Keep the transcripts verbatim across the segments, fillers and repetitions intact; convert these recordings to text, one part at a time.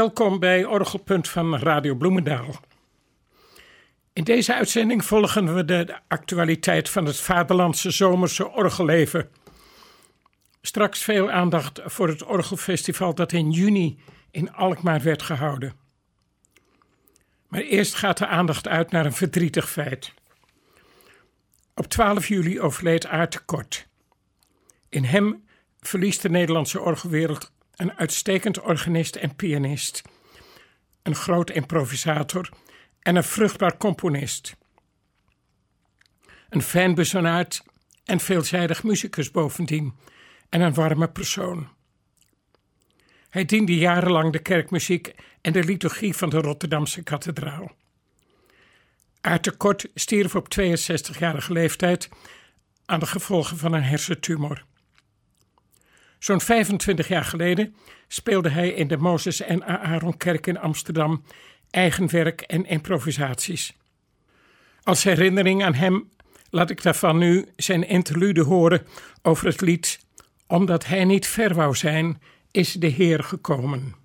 Welkom bij Orgelpunt van Radio Bloemendaal. In deze uitzending volgen we de actualiteit van het vaderlandse zomerse orgelleven. Straks veel aandacht voor het orgelfestival dat in juni in Alkmaar werd gehouden. Maar eerst gaat de aandacht uit naar een verdrietig feit. Op twaalf juli overleed Aart de Kort. In hem verliest de Nederlandse orgelwereld een uitstekend organist en pianist, een groot improvisator en een vruchtbaar componist. Een fijnbezonaard en veelzijdig muzikus bovendien en een warme persoon. Hij diende jarenlang de kerkmuziek en de liturgie van de Rotterdamse kathedraal. Aart de Kort stierf op tweeënzestigjarige leeftijd aan de gevolgen van een hersentumor. Zo'n vijfentwintig jaar geleden speelde hij in de Mozes en Aaronkerk in Amsterdam eigen werk en improvisaties. Als herinnering aan hem laat ik daarvan nu zijn interlude horen over het lied Omdat hij niet ver wou zijn, is de Heer gekomen.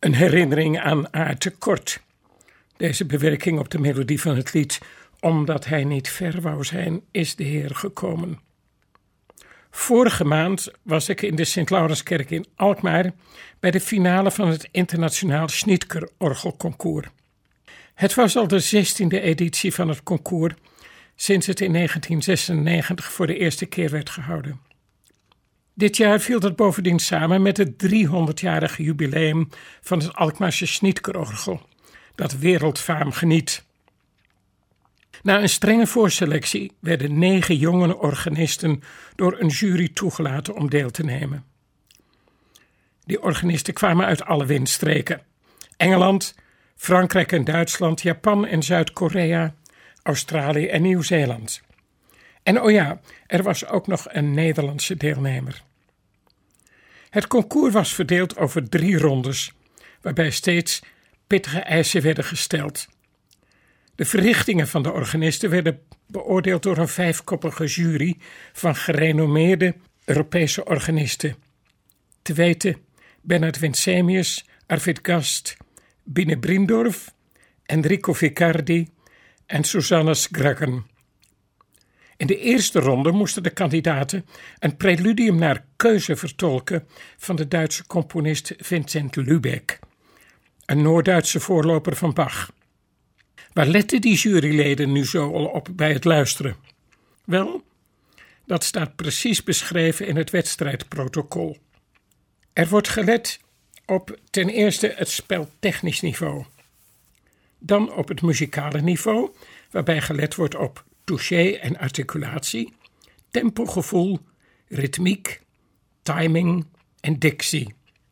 Een herinnering aan A. te Kort. Deze bewerking op de melodie van het lied Omdat hij niet ver wou zijn, is de Heer gekomen. Vorige maand was ik in de Sint-Laurenskerk in Alkmaar bij de finale van het internationaal Schnitger-orgelconcours. Het was al de zestiende editie van het concours sinds het in negentien zesennegentig voor de eerste keer werd gehouden. Dit jaar viel dat bovendien samen met het driehonderdjarige jubileum van het Alkmaarse Schnitgerorgel, dat wereldfaam geniet. Na een strenge voorselectie werden negen jonge organisten door een jury toegelaten om deel te nemen. Die organisten kwamen uit alle windstreken: Engeland, Frankrijk en Duitsland, Japan en Zuid-Korea, Australië en Nieuw-Zeeland. En oh ja, er was ook nog een Nederlandse deelnemer. Het concours was verdeeld over drie rondes, waarbij steeds pittige eisen werden gesteld. De verrichtingen van de organisten werden beoordeeld door een vijfkoppige jury van gerenommeerde Europese organisten. Te weten Bernard Winsemius, Arvid Gast, Bine Brindorf, Enrico Vicardi en Susanna Sgragen. In de eerste ronde moesten de kandidaten een preludium naar keuze vertolken van de Duitse componist Vincent Lübeck, een Noord-Duitse voorloper van Bach. Waar letten die juryleden nu zo al op bij het luisteren? Wel, dat staat precies beschreven in het wedstrijdprotocol. Er wordt gelet op ten eerste het speltechnisch niveau. Dan op het muzikale niveau, waarbij gelet wordt op touché en articulatie, tempogevoel, ritmiek, timing en dictie.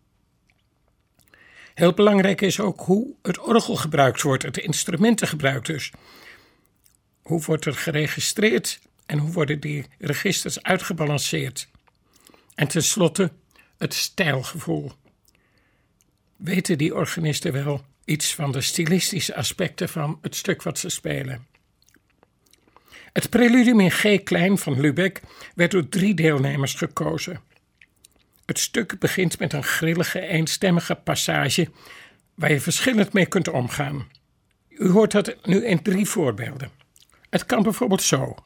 Heel belangrijk is ook hoe het orgel gebruikt wordt, het instrumenten gebruikt dus. Hoe wordt er geregistreerd en hoe worden die registers uitgebalanceerd? En tenslotte het stijlgevoel. Weten die organisten wel iets van de stilistische aspecten van het stuk wat ze spelen? Het preludium in G-klein van Lübeck werd door drie deelnemers gekozen. Het stuk begint met een grillige, eenstemmige passage waar je verschillend mee kunt omgaan. U hoort dat nu in drie voorbeelden. Het kan bijvoorbeeld zo.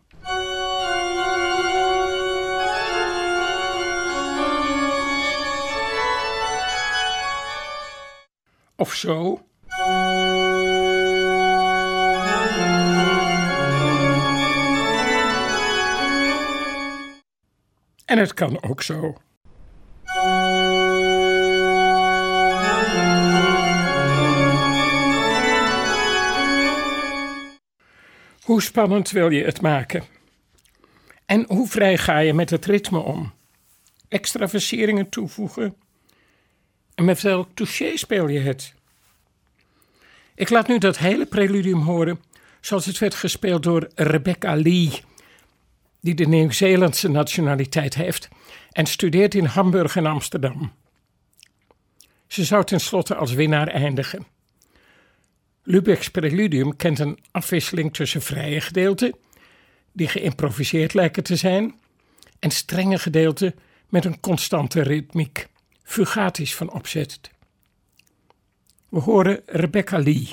Of zo. En het kan ook zo. Hoe spannend wil je het maken? En hoe vrij ga je met het ritme om? Extra versieringen toevoegen? En met welk touché speel je het? Ik laat nu dat hele preludium horen zoals het werd gespeeld door Rebecca Lee, die de Nieuw-Zeelandse nationaliteit heeft en studeert in Hamburg en Amsterdam. Ze zou tenslotte als winnaar eindigen. Lübeck's preludium kent een afwisseling tussen vrije gedeelten, die geïmproviseerd lijken te zijn, en strenge gedeelten met een constante ritmiek, fugatisch van opzet. We horen Rebecca Lee.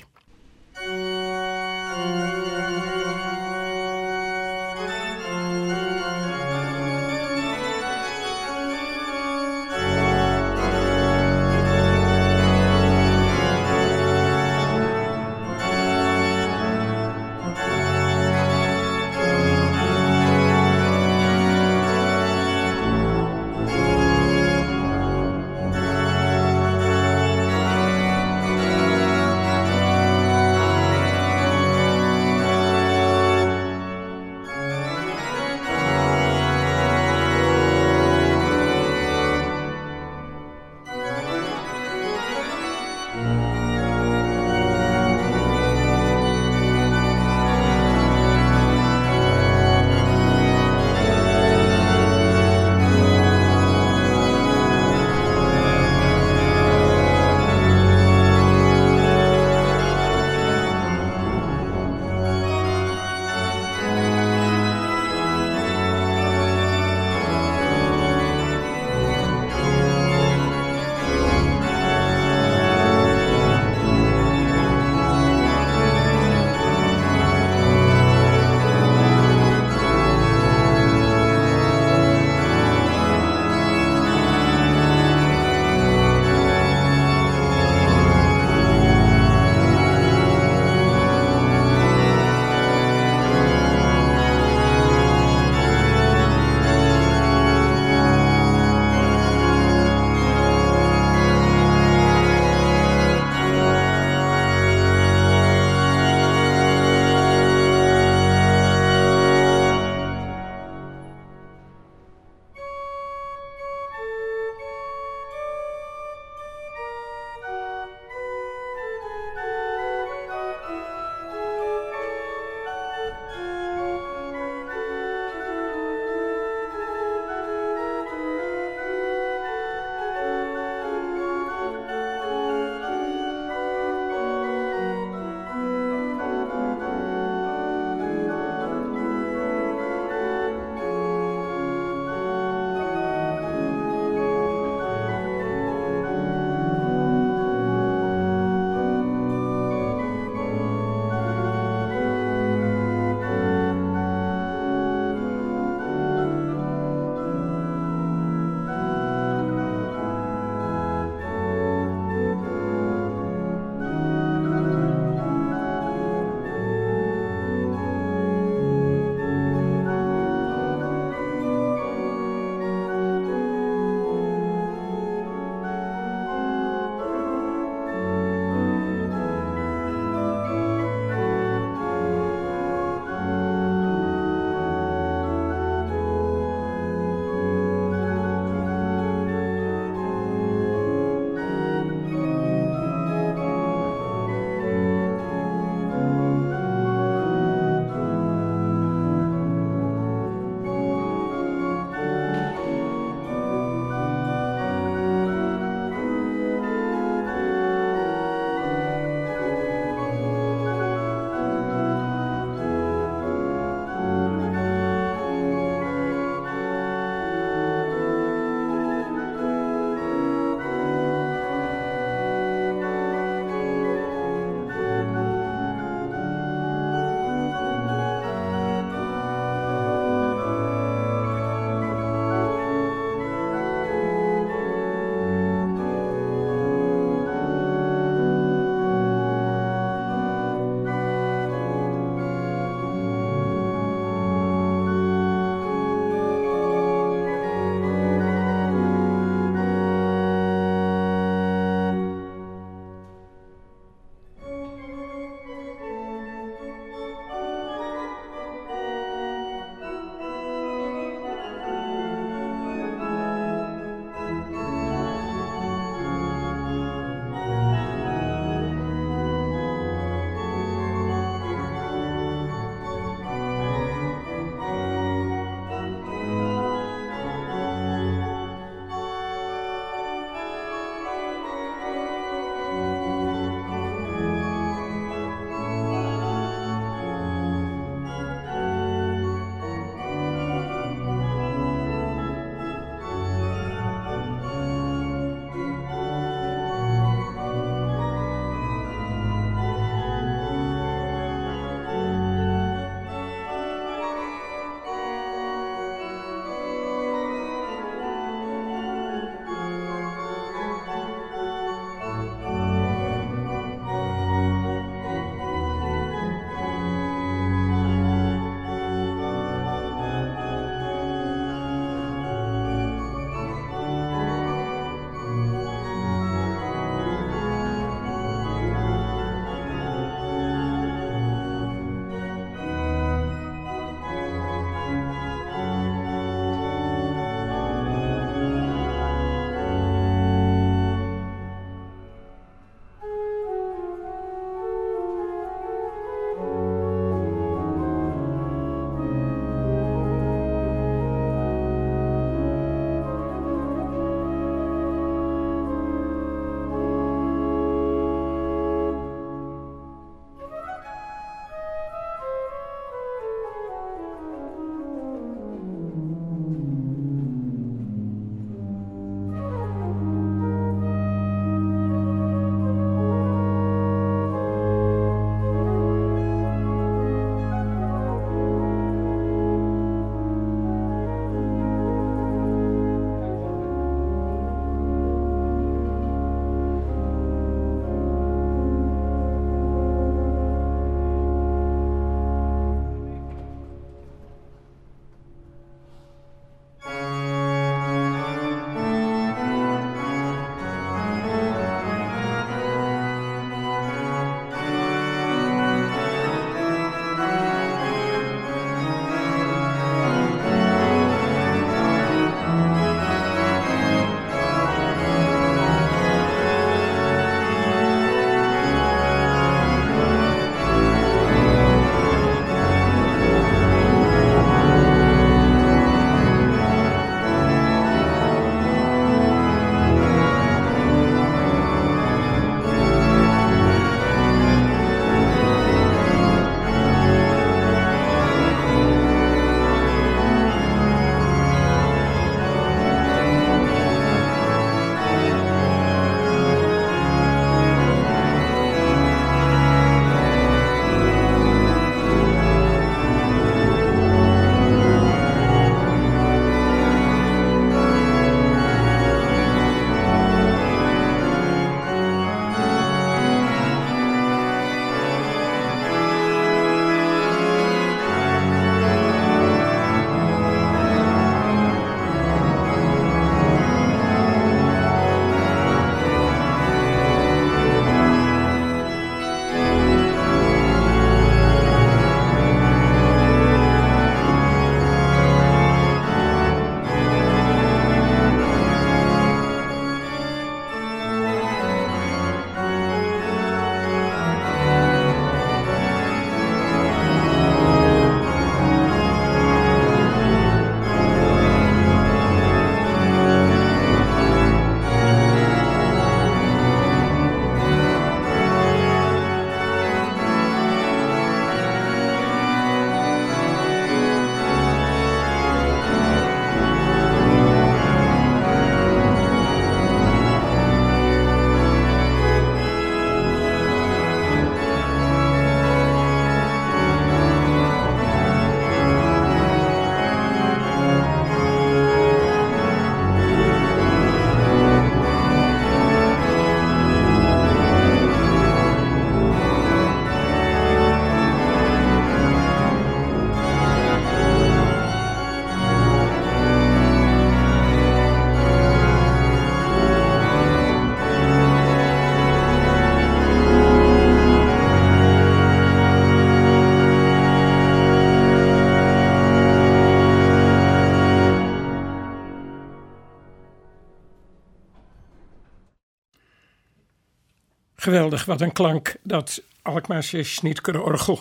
Geweldig, wat een klank, dat Alkmaarse Schnitgerorgel.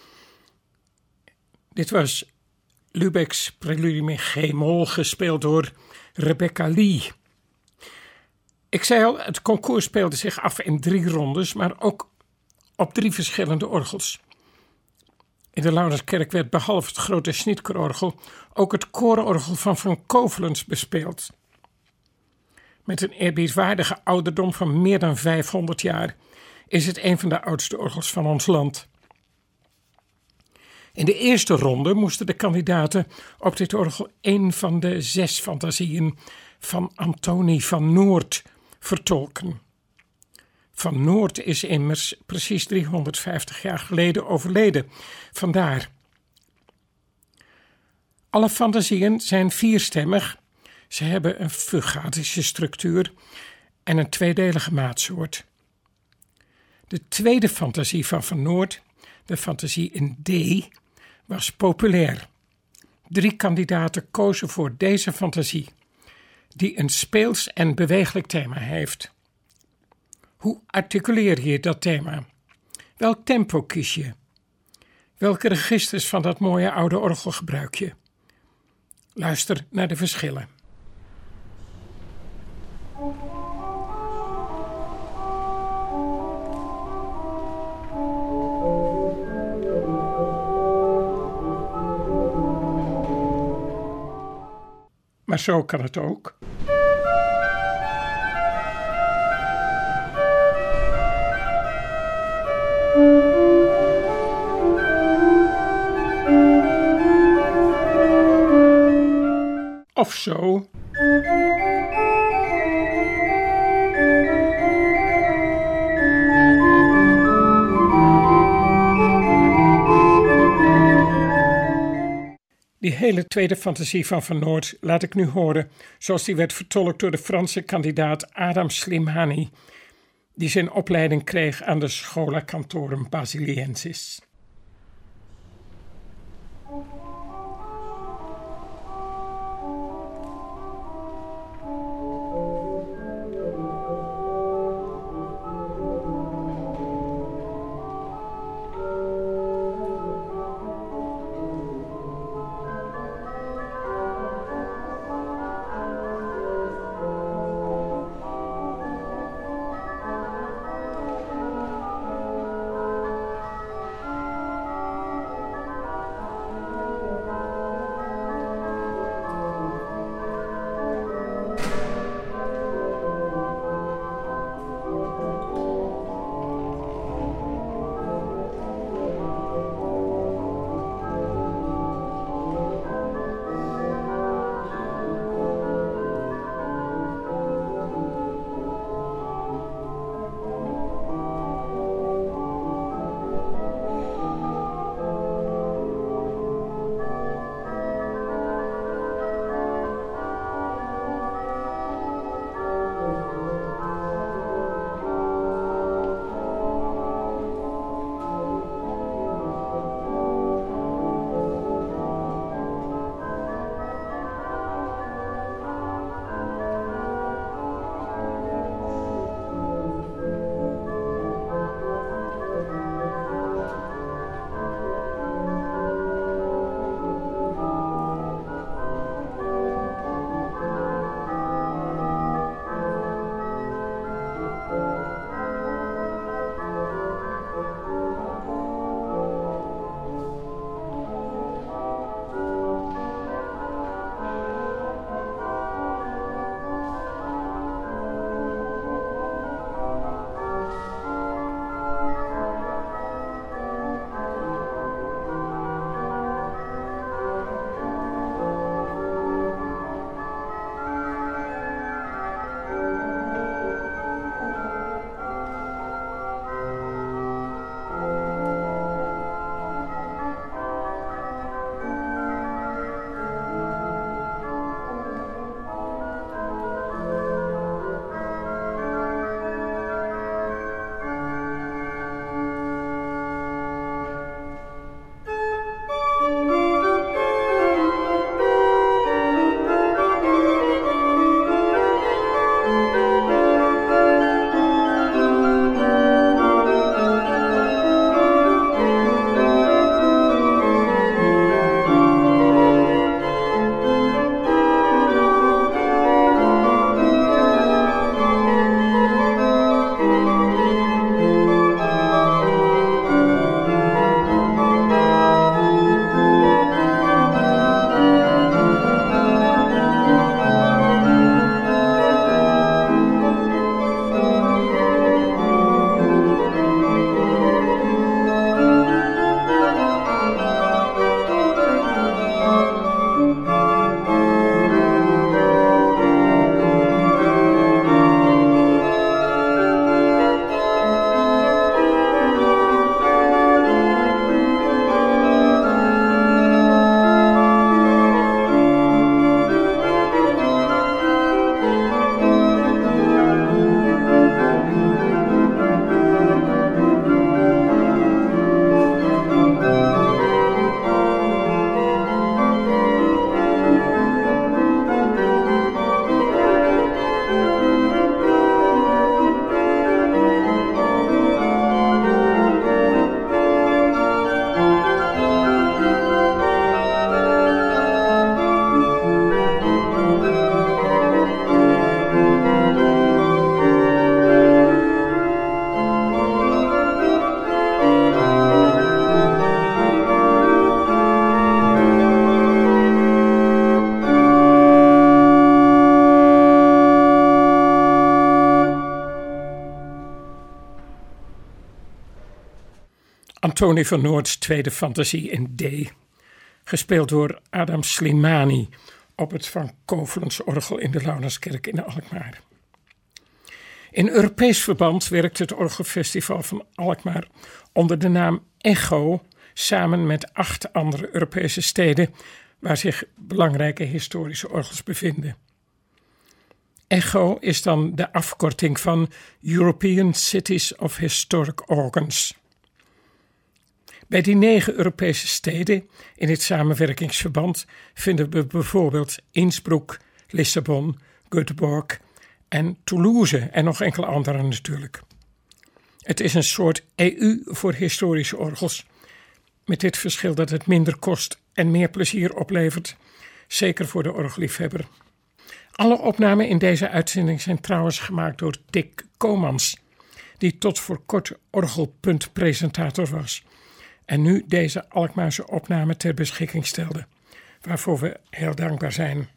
Dit was Lübecks Preludie met G-moll, gespeeld door Rebecca Lee. Ik zei al, het concours speelde zich af in drie rondes, maar ook op drie verschillende orgels. In de Laurenskerk werd behalve het grote Schnitgerorgel ook het koororgel van Van Covelens bespeeld. Met een eerbiedwaardige ouderdom van meer dan vijfhonderd jaar is het een van de oudste orgels van ons land. In de eerste ronde moesten de kandidaten op dit orgel een van de zes fantasieën van Antonie van Noort vertolken. Van Noort is immers precies driehonderdvijftig jaar geleden overleden. Vandaar. Alle fantasieën zijn vierstemmig. Ze hebben een fugatische structuur en een tweedelige maatsoort. De tweede fantasie van Van Noort, de fantasie in D, was populair. Drie kandidaten kozen voor deze fantasie, die een speels en beweeglijk thema heeft. Hoe articuleer je dat thema? Welk tempo kies je? Welke registers van dat mooie oude orgel gebruik je? Luister naar de verschillen. Maar zo kan het ook. Of zo. Die hele tweede fantasie van Van Noort laat ik nu horen, zoals die werd vertolkt door de Franse kandidaat Adam Slimani, die zijn opleiding kreeg aan de Schola Cantorum Basiliensis. Tony van Noords tweede fantasie in D, gespeeld door Adam Slimani op het Van Kovelens orgel in de Laurenskerk in Alkmaar. In Europees verband werkt het Orgelfestival van Alkmaar onder de naam Echo samen met acht andere Europese steden waar zich belangrijke historische orgels bevinden. Echo is dan de afkorting van European Cities of Historic Organs. Bij die negen Europese steden in dit samenwerkingsverband vinden we bijvoorbeeld Innsbruck, Lissabon, Göteborg en Toulouse en nog enkele andere natuurlijk. Het is een soort E U voor historische orgels, met dit verschil dat het minder kost en meer plezier oplevert, zeker voor de orgelliefhebber. Alle opnamen in deze uitzending zijn trouwens gemaakt door Dick Komans, die tot voor kort orgelpuntpresentator was en nu deze Alkmaarse opname ter beschikking stelde, waarvoor we heel dankbaar zijn.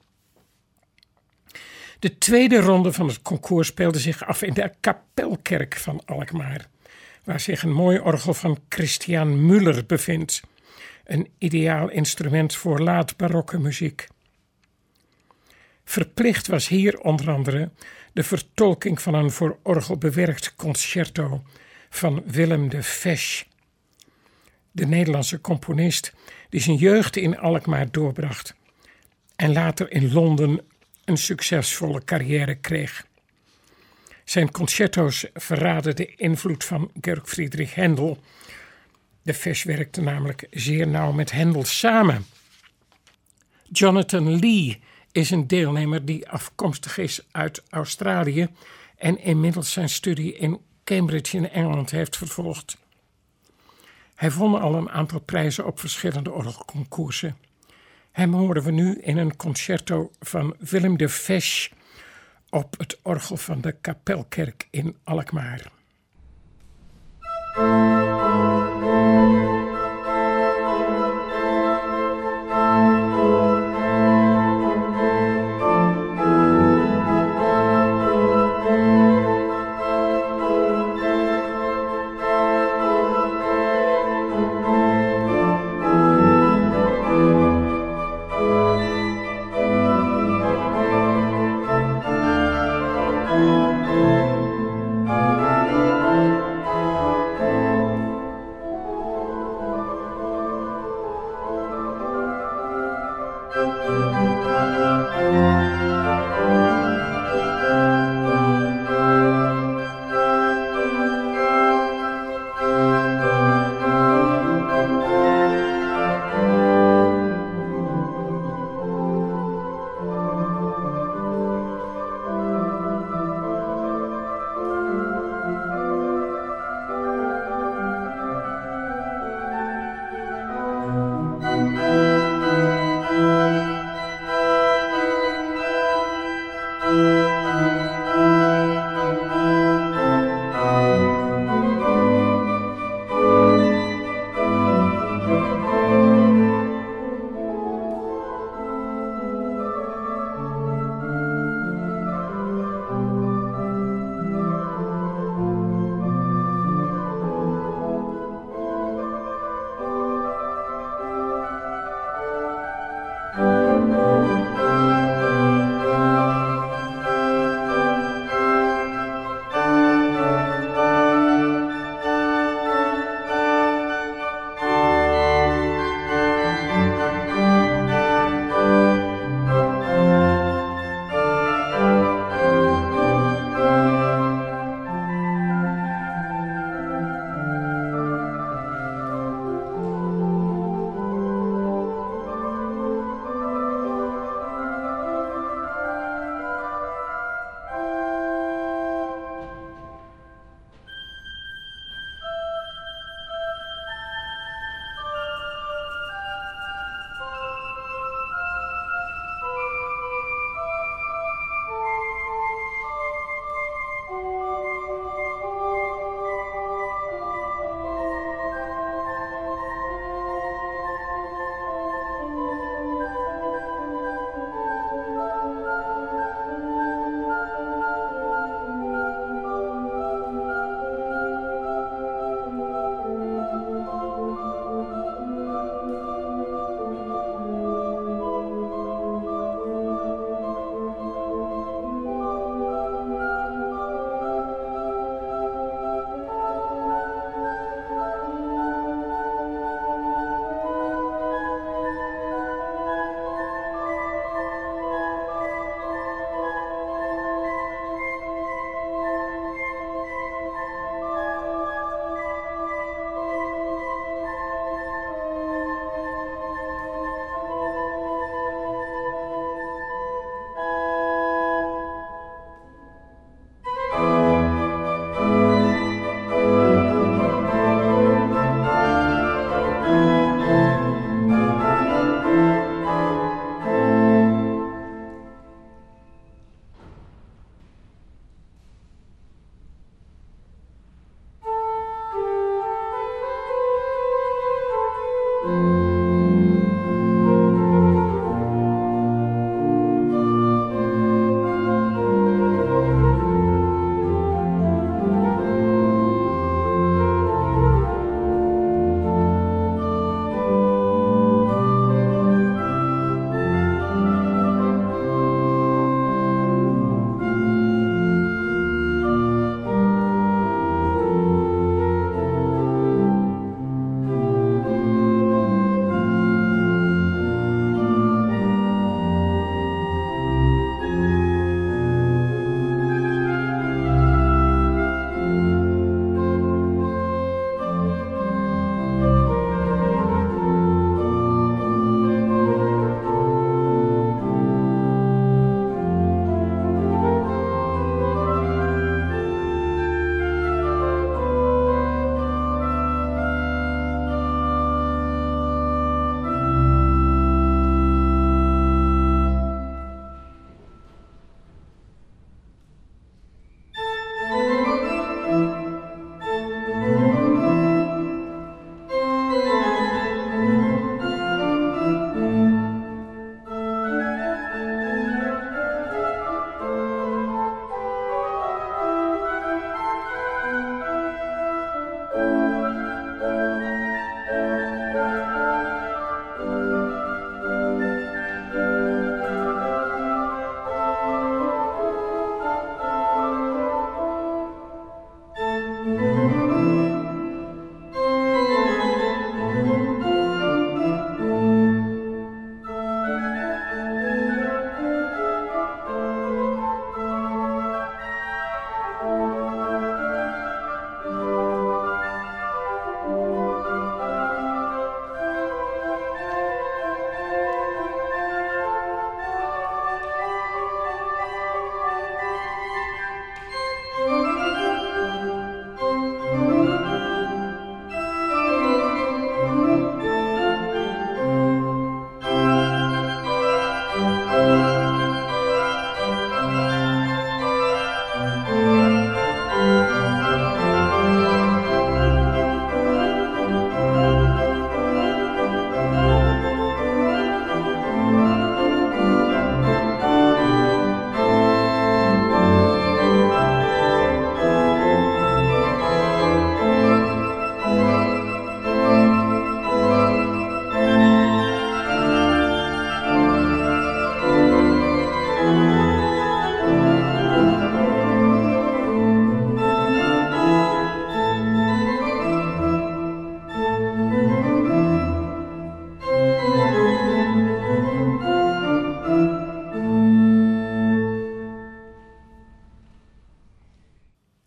De tweede ronde van het concours speelde zich af in de Kapelkerk van Alkmaar, waar zich een mooi orgel van Christian Müller bevindt, een ideaal instrument voor laat-barokke muziek. Verplicht was hier onder andere de vertolking van een voor orgel bewerkt concerto van Willem de Fesch, de Nederlandse componist die zijn jeugd in Alkmaar doorbracht en later in Londen een succesvolle carrière kreeg. Zijn concerto's verraden de invloed van Georg Friedrich Händel. De Fesch werkte namelijk zeer nauw met Händel samen. Jonathan Lee is een deelnemer die afkomstig is uit Australië en inmiddels zijn studie in Cambridge in Engeland heeft vervolgd. Hij won al een aantal prijzen op verschillende orgelconcoursen. Hem horen we nu in een concerto van Willem de Fesch op het orgel van de Kapelkerk in Alkmaar.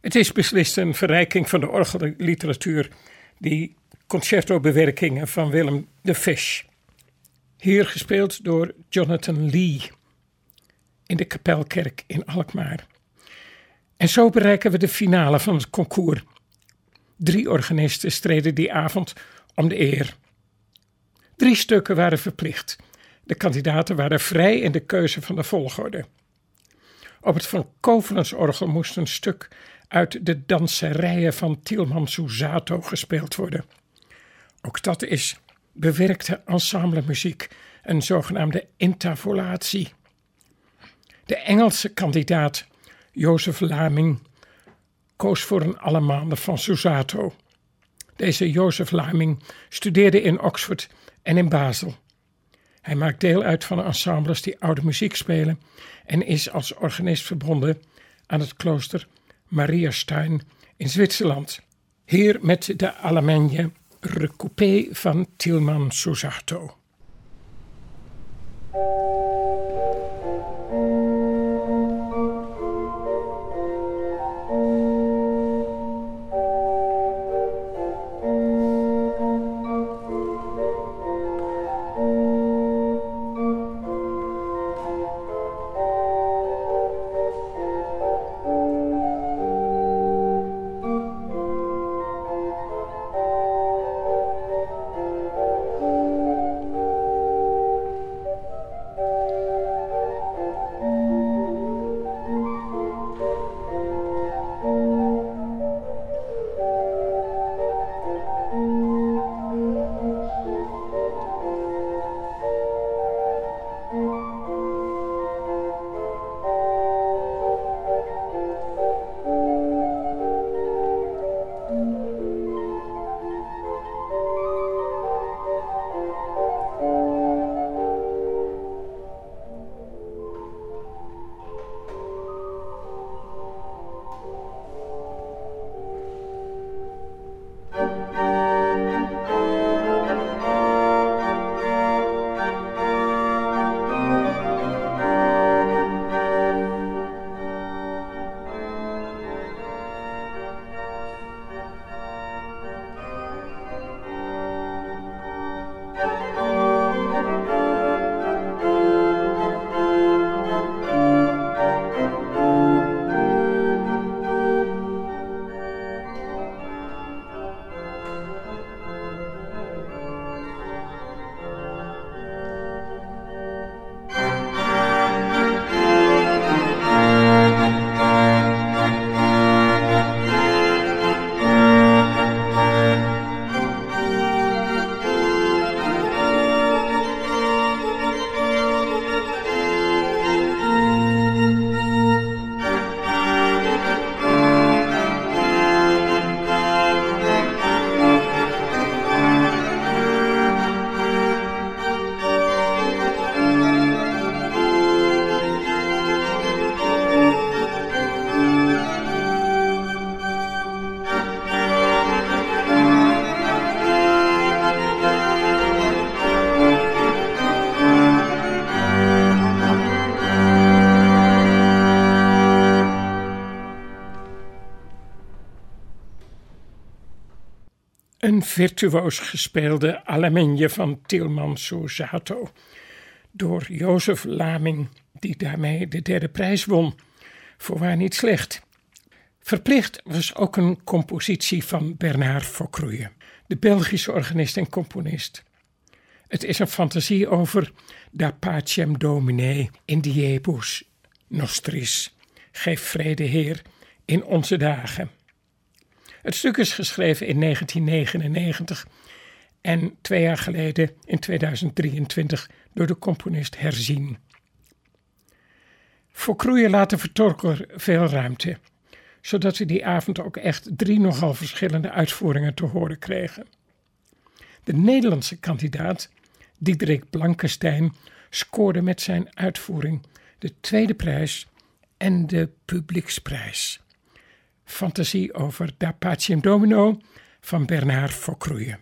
Het is beslist een verrijking van de orgelliteratuur, die concertobewerkingen van Willem de Fish. Hier gespeeld door Jonathan Lee in de Kapelkerk in Alkmaar. En zo bereiken we de finale van het concours. Drie organisten streden die avond om de eer. Drie stukken waren verplicht. De kandidaten waren vrij in de keuze van de volgorde. Op het Van Covelensorgel moest een stuk uit de danserijen van Tilman Susato gespeeld worden. Ook dat is bewerkte ensemblemuziek, een zogenaamde intavolatie. De Engelse kandidaat Joseph Laming koos voor een Allemande van Susato. Deze Joseph Laming studeerde in Oxford en in Basel. Hij maakt deel uit van ensembles die oude muziek spelen en is als organist verbonden aan het klooster Mariastein in Zwitserland. Hier met de Allemagne recoupé van Tilman Susato. Een virtuoos gespeelde Allemagne van Tilman Susato door Joseph Laming, die daarmee de derde prijs won. Voorwaar niet slecht. Verplicht was ook een compositie van Bernard Faucruye, de Belgische organist en componist. Het is een fantasie over Da pacem Domine in diebus nostris. Geef vrede, Heer, in onze dagen. Het stuk is geschreven in negentien negenennegentig en twee jaar geleden in tweeduizend drieëntwintig door de componist herzien. Faucruye laat de vertolker veel ruimte, zodat we die avond ook echt drie nogal verschillende uitvoeringen te horen kregen. De Nederlandse kandidaat, Diederik Blankenstein, scoorde met zijn uitvoering de tweede prijs en de publieksprijs. Fantasie over Da pacem Domino van Bernard Faucruye.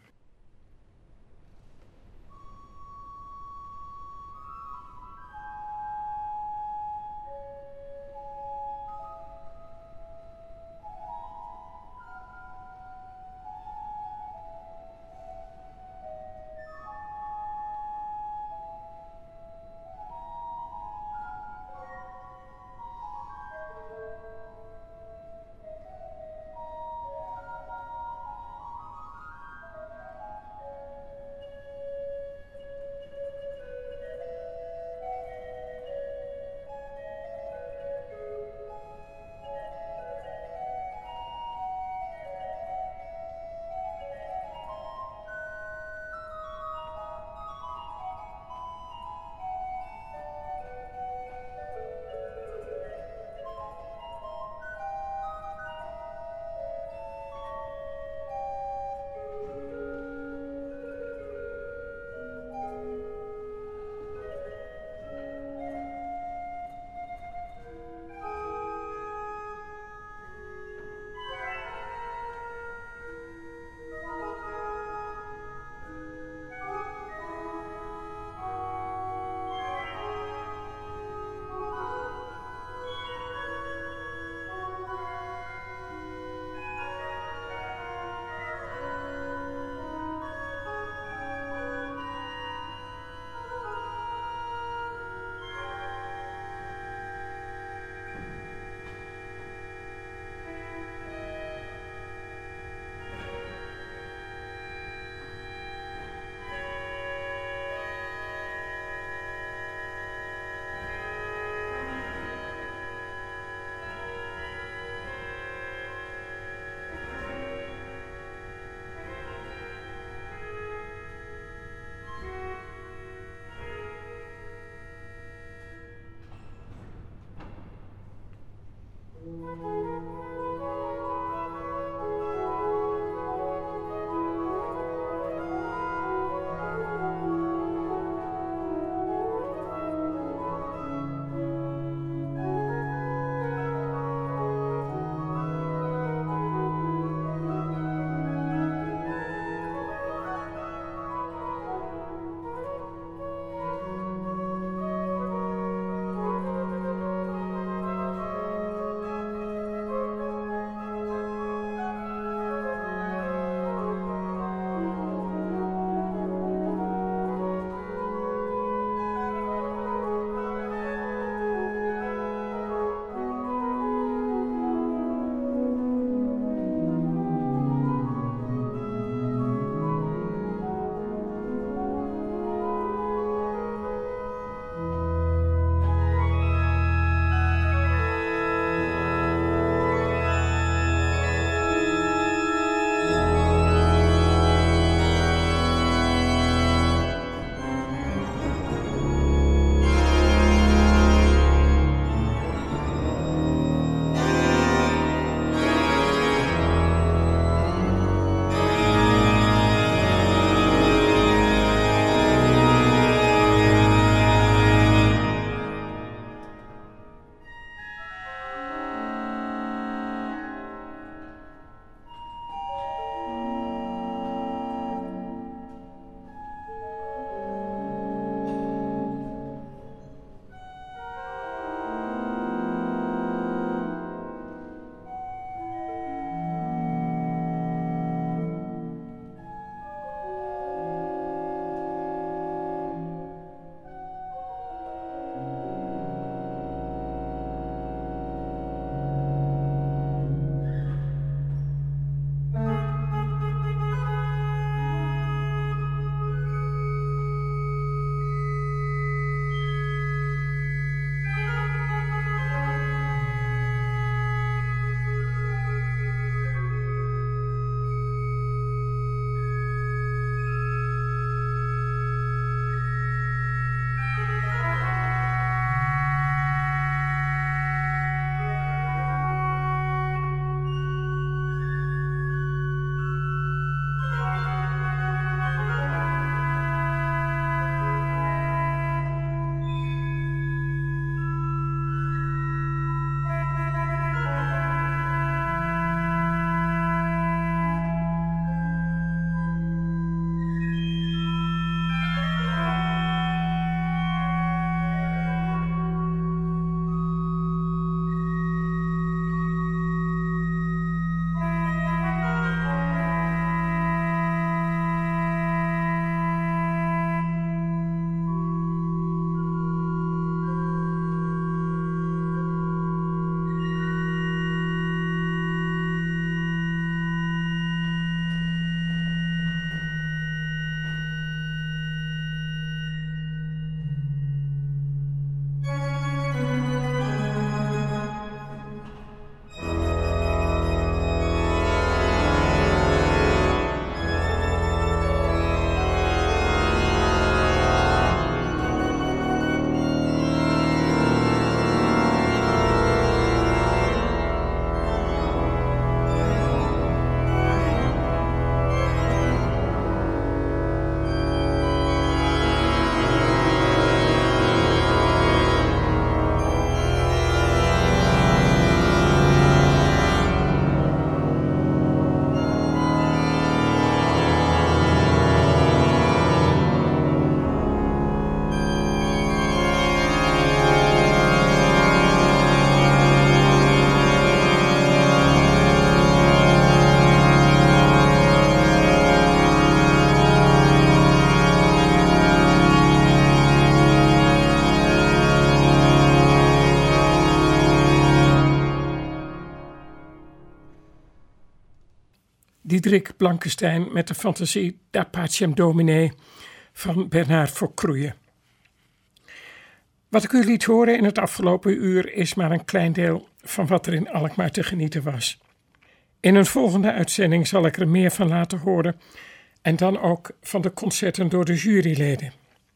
Diederik Blankenstein met de fantasie Da Pacem Domine van Bernard Foccrouille. Wat ik u liet horen in het afgelopen uur is maar een klein deel van wat er in Alkmaar te genieten was. In een volgende uitzending zal ik er meer van laten horen en dan ook van de concerten door de juryleden.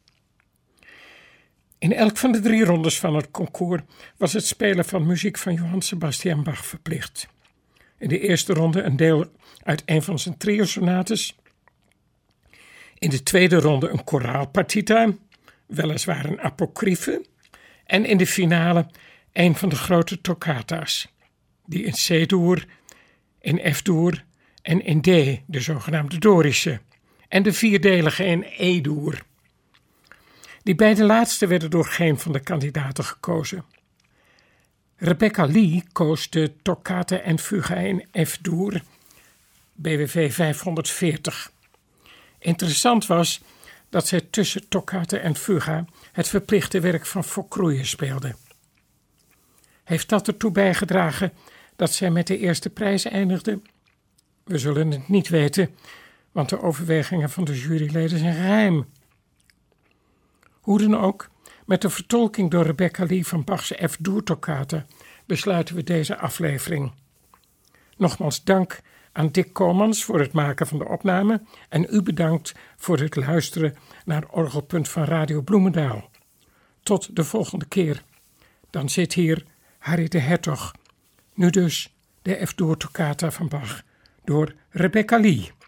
In elk van de drie rondes van het concours was het spelen van muziek van Johann Sebastian Bach verplicht. In de eerste ronde een deel uit een van zijn trio-sonates. In de tweede ronde een koraalpartita, weliswaar een apocryfe. En in de finale een van de grote toccata's, die in C-dur, in F-dur en in D, de zogenaamde Dorische, en de vierdelige in E-dur. Die beide laatste werden door geen van de kandidaten gekozen. Rebecca Lee koos de toccata en fuga in F-dur, B W V vijfhonderdveertig. Interessant was dat zij tussen toccata en fuga het verplichte werk van Foccrouille speelde. Heeft dat ertoe bijgedragen dat zij met de eerste prijs eindigde? We zullen het niet weten, want de overwegingen van de juryleden zijn geheim. Hoe dan ook, met de vertolking door Rebecca Lee van Bach's F-dur toccata besluiten we deze aflevering. Nogmaals dank aan Dick Komans voor het maken van de opname en u bedankt voor het luisteren naar Orgelpunt van Radio Bloemendaal. Tot de volgende keer. Dan zit hier Harry de Hertog. Nu dus de F-dur toccata van Bach door Rebecca Lee.